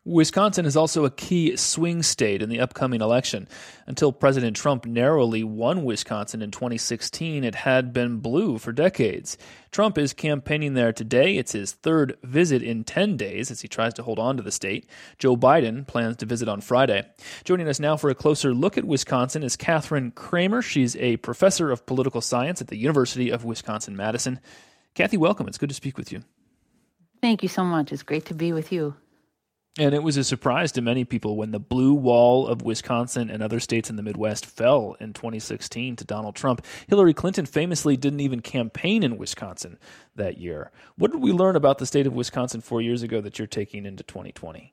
Wisconsin is also a key swing state in the upcoming election. Until President Trump narrowly won Wisconsin in 2016, it had been blue for decades. Trump is campaigning there today. It's his third visit in 10 days as he tries to hold on to the state. Joe Biden plans to visit on Friday. Joining us now for a closer look at Wisconsin is Catherine Kramer. She's a professor of political science at the University of Wisconsin-Madison. Kathy, welcome. It's good to speak with you. Thank you so much. It's great to be with you. And it was a surprise to many people when the blue wall of Wisconsin and other states in the Midwest fell in 2016 to Donald Trump. Hillary Clinton famously didn't even campaign in Wisconsin that year. What did we learn about the state of Wisconsin 4 years ago that you're taking into 2020?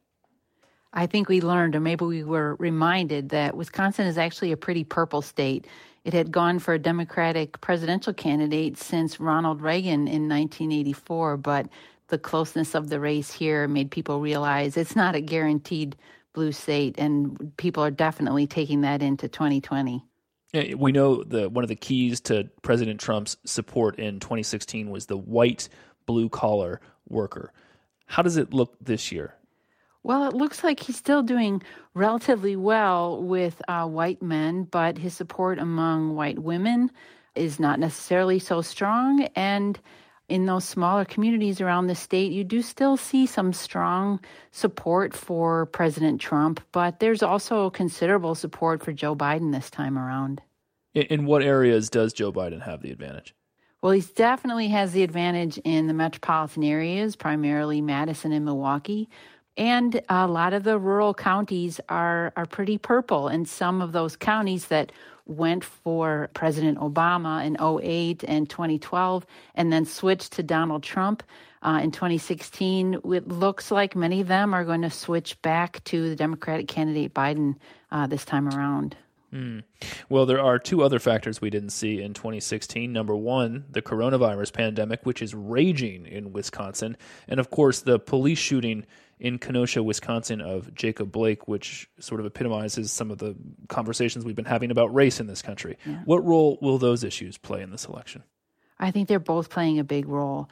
I think we learned, or maybe we were reminded, that Wisconsin is actually a pretty purple state. It had gone for a Democratic presidential candidate since Ronald Reagan in 1984, but the closeness of the race here made people realize it's not a guaranteed blue state, and people are definitely taking that into 2020. We know one of the keys to President Trump's support in 2016 was the white blue-collar worker. How does it look this year? Well, it looks like he's still doing relatively well with white men, but his support among white women is not necessarily so strong. And in those smaller communities around the state, you do still see some strong support for President Trump, but there's also considerable support for Joe Biden this time around. In what areas does Joe Biden have the advantage? Well, he definitely has the advantage in the metropolitan areas, primarily Madison and Milwaukee. And a lot of the rural counties are pretty purple. And some of those counties that went for President Obama in 2008 and 2012 and then switched to Donald Trump in 2016, it looks like many of them are going to switch back to the Democratic candidate Biden this time around. Well, there are two other factors we didn't see in 2016. Number one, the coronavirus pandemic, which is raging in Wisconsin. And of course, the police shooting in Kenosha, Wisconsin of Jacob Blake, which sort of epitomizes some of the conversations we've been having about race in this country. Yeah. What role will those issues play in this election? I think they're both playing a big role.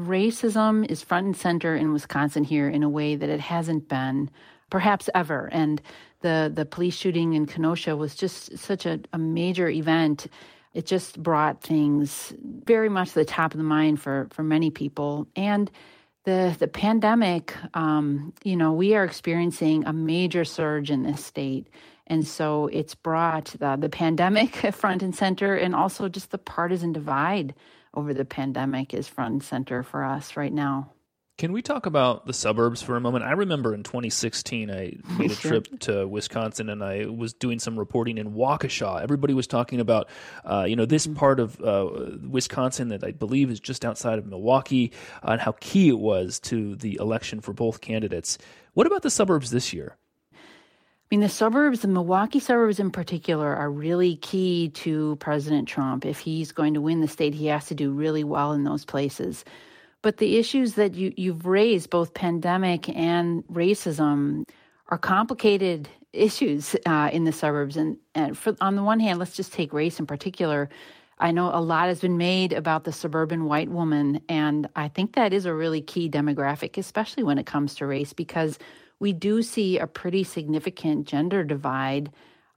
Racism is front and center in Wisconsin here in a way that it hasn't been perhaps ever. And the police shooting in Kenosha was just such a major event. It just brought things very much to the top of the mind for many people. And the pandemic, we are experiencing a major surge in this state. And so it's brought the pandemic front and center, and also just the partisan divide over the pandemic is front and center for us right now. Can we talk about the suburbs for a moment? I remember in 2016, I made a trip to Wisconsin, and I was doing some reporting in Waukesha. Everybody was talking about, this part of Wisconsin that I believe is just outside of Milwaukee, and how key it was to the election for both candidates. What about the suburbs this year? I mean, the suburbs, the Milwaukee suburbs in particular, are really key to President Trump. If he's going to win the state, he has to do really well in those places. But the issues that you've raised, both pandemic and racism, are complicated issues in the suburbs. And on the one hand, let's just take race in particular. I know a lot has been made about the suburban white woman, and I think that is a really key demographic, especially when it comes to race, because we do see a pretty significant gender divide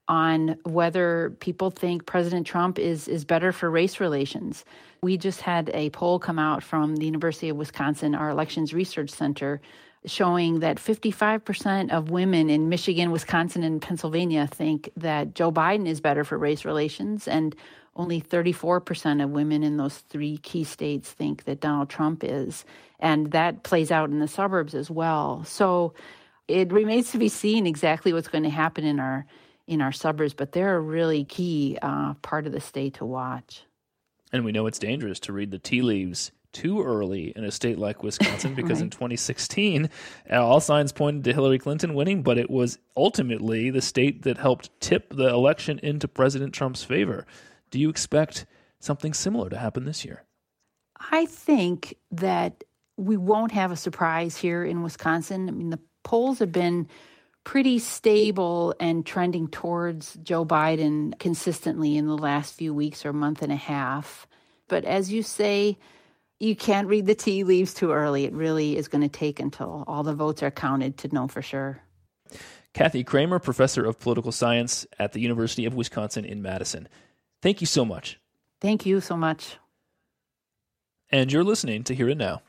on whether people think President Trump is better for race relations. We just had a poll come out from the University of Wisconsin, our Elections Research Center, showing that 55% of women in Michigan, Wisconsin, and Pennsylvania think that Joe Biden is better for race relations, and only 34% of women in those three key states think that Donald Trump is. And that plays out in the suburbs as well. So it remains to be seen exactly what's going to happen in our suburbs, but they're a really key part of the state to watch. And we know it's dangerous to read the tea leaves too early in a state like Wisconsin because right. In 2016, all signs pointed to Hillary Clinton winning, but it was ultimately the state that helped tip the election into President Trump's favor. Do you expect something similar to happen this year? I think that we won't have a surprise here in Wisconsin. I mean, the polls have been pretty stable and trending towards Joe Biden consistently in the last few weeks or month and a half. But as you say, You can't read the tea leaves too early. It really is going to take until all the votes are counted to know for sure. Kathy Kramer, professor of political science at the University of Wisconsin in Madison. Thank you so much. Thank you so much. And you're listening to Here and Now.